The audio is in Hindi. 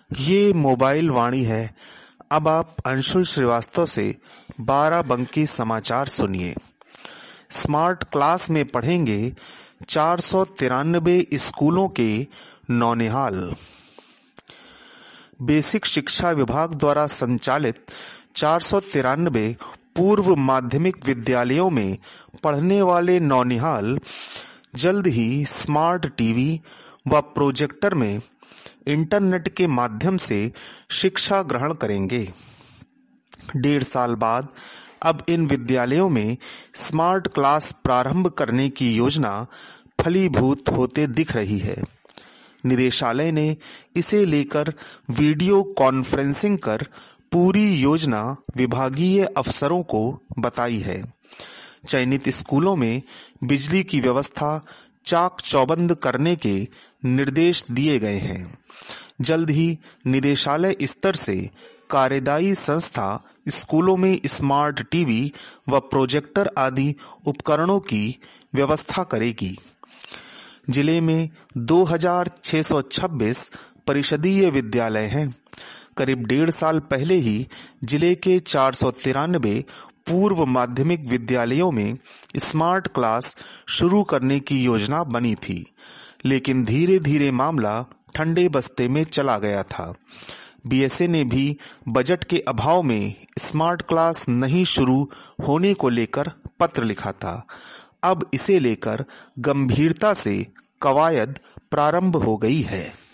ये मोबाइल वाणी है। अब आप अंशुल श्रीवास्तव से 12 बंकी समाचार सुनिए। स्मार्ट क्लास में पढ़ेंगे 493 स्कूलों के नौनिहाल। बेसिक शिक्षा विभाग द्वारा संचालित 493 पूर्व माध्यमिक विद्यालयों में पढ़ने वाले नौनिहाल जल्द ही स्मार्ट टीवी व प्रोजेक्टर में इंटरनेट के माध्यम से शिक्षा ग्रहण करेंगे। 1.5 साल बाद अब इन विद्यालयों में स्मार्ट क्लास प्रारंभ करने की योजना फलीभूत होते दिख रही है। निदेशालय ने इसे लेकर वीडियो कॉन्फ्रेंसिंग कर पूरी योजना विभागीय अफसरों को बताई है। चयनित स्कूलों में बिजली की व्यवस्था चाक चौबंद करने के निर्देश दिए गए हैं। जल्द ही निदेशालय स्तर से कार्यदायी संस्था स्कूलों में स्मार्ट टीवी व प्रोजेक्टर आदि उपकरणों की व्यवस्था करेगी। जिले में 2626 परिषदीय विद्यालय हैं। करीब 1.5 साल पहले ही जिले के 493 पूर्व माध्यमिक विद्यालयों में स्मार्ट क्लास शुरू करने की योजना बनी थी, लेकिन धीरे धीरे मामला ठंडे बस्ते में चला गया था। बीएसए ने भी बजट के अभाव में स्मार्ट क्लास नहीं शुरू होने को लेकर पत्र लिखा था। अब इसे लेकर गंभीरता से कवायद प्रारंभ हो गई है।